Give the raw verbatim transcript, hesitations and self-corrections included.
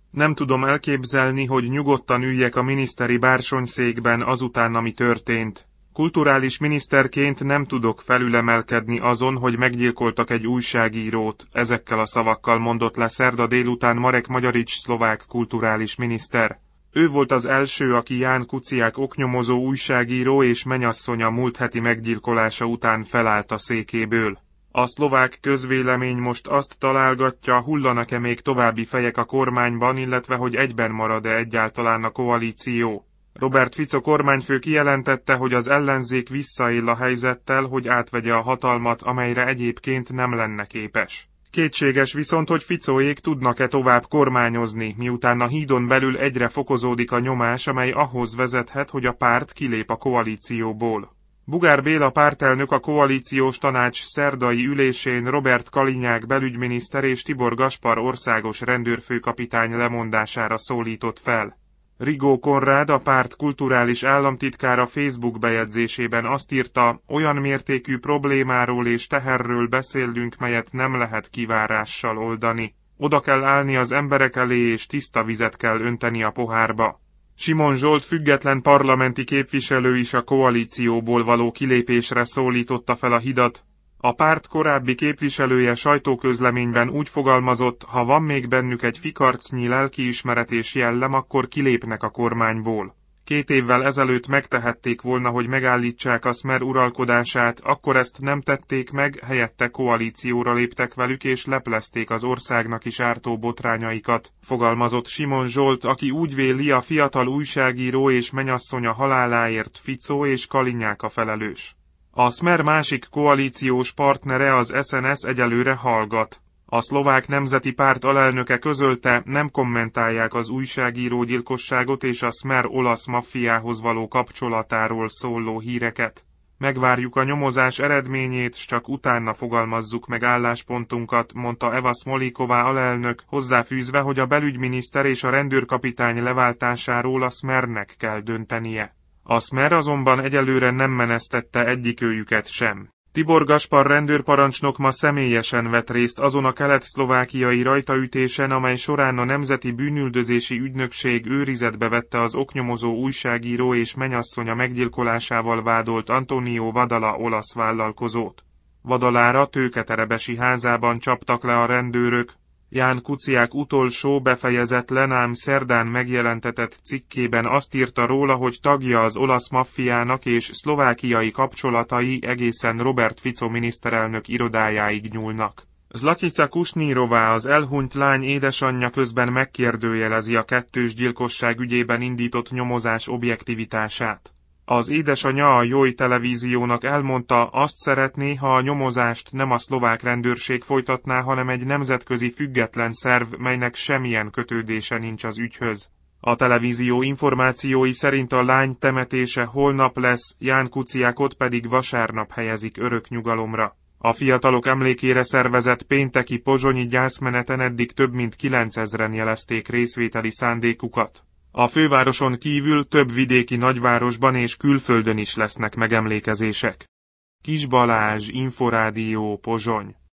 Nem tudom elképzelni, hogy nyugodtan üljek a miniszteri bársonyszékben azután, ami történt. Kulturális miniszterként nem tudok felülemelkedni azon, hogy meggyilkoltak egy újságírót, ezekkel a szavakkal mondott le szerda délután Marek Magyarics szlovák kulturális miniszter. Ő volt az első, aki Ján Kuciak oknyomozó újságíró és menyasszonya múlt heti meggyilkolása után felállt a székéből. A szlovák közvélemény most azt találgatja, hullanak-e még további fejek a kormányban, illetve hogy egyben marad-e egyáltalán a koalíció. Robert Fico kormányfő kijelentette, hogy az ellenzék visszaél a helyzettel, hogy átvegye a hatalmat, amelyre egyébként nem lenne képes. Kétséges viszont, hogy Ficóék tudnak-e tovább kormányozni, miután a hídon belül egyre fokozódik a nyomás, amely ahhoz vezethet, hogy a párt kilép a koalícióból. Bugár Béla pártelnök a koalíciós tanács szerdai ülésén Robert Kalinyák belügyminiszter és Tibor Gaspar országos rendőrfőkapitány lemondására szólított fel. Rigó Konrád, a párt kulturális államtitkára Facebook bejegyzésében azt írta, olyan mértékű problémáról és teherről beszélünk, melyet nem lehet kivárással oldani. Oda kell állni az emberek elé és tiszta vizet kell önteni a pohárba. Simon Zsolt független parlamenti képviselő is a koalícióból való kilépésre szólította fel a hidat. A párt korábbi képviselője sajtóközleményben úgy fogalmazott, ha van még bennük egy fikarcnyi lelkiismeret és jellem, akkor kilépnek a kormányból. Két évvel ezelőtt megtehették volna, hogy megállítsák a Smer uralkodását, akkor ezt nem tették meg, helyette koalícióra léptek velük és leplezték az országnak is ártó botrányaikat, fogalmazott Simon Zsolt, aki úgy véli, a fiatal újságíró és menyasszonya haláláért Fico és Kalinyák a felelős. A Smer másik koalíciós partnere, az es en es egyelőre hallgat. A szlovák nemzeti párt alelnöke közölte, nem kommentálják az újságíró gyilkosságot és a Smer olasz maffiához való kapcsolatáról szóló híreket. Megvárjuk a nyomozás eredményét, s csak utána fogalmazzuk meg álláspontunkat, mondta Eva Smoliková alelnök, hozzáfűzve, hogy a belügyminiszter és a rendőrkapitány leváltásáról a Smernek kell döntenie. A Smer azonban egyelőre nem menesztette egyikőjüket sem. Tibor Gaspar rendőrparancsnok ma személyesen vett részt azon a kelet-szlovákiai rajtaütésen, amely során a Nemzeti Bűnüldözési Ügynökség őrizetbe vette az oknyomozó újságíró és menyasszonya meggyilkolásával vádolt Antonio Vadala olasz vállalkozót. Vadalára tőketerebesi házában csaptak le a rendőrök. Ján Kuciak utolsó befejezetlen ám szerdán megjelentetett cikkében azt írta róla, hogy tagja az olasz maffiának és szlovákiai kapcsolatai egészen Robert Fico miniszterelnök irodájáig nyúlnak. Zlatica Kusnírová, az elhunyt lány édesanyja közben megkérdőjelezi a kettős gyilkosság ügyében indított nyomozás objektivitását. Az édesanyja a Joj televíziónak elmondta, azt szeretné, ha a nyomozást nem a szlovák rendőrség folytatná, hanem egy nemzetközi független szerv, melynek semmilyen kötődése nincs az ügyhöz. A televízió információi szerint a lány temetése holnap lesz, Ján Kuciakot pedig vasárnap helyezik örök nyugalomra. A fiatalok emlékére szervezett pénteki pozsonyi gyászmeneten eddig több mint kilencezren jelezték részvételi szándékukat. A fővároson kívül több vidéki nagyvárosban és külföldön is lesznek megemlékezések. Kis Balázs, Inforádió, Pozsony.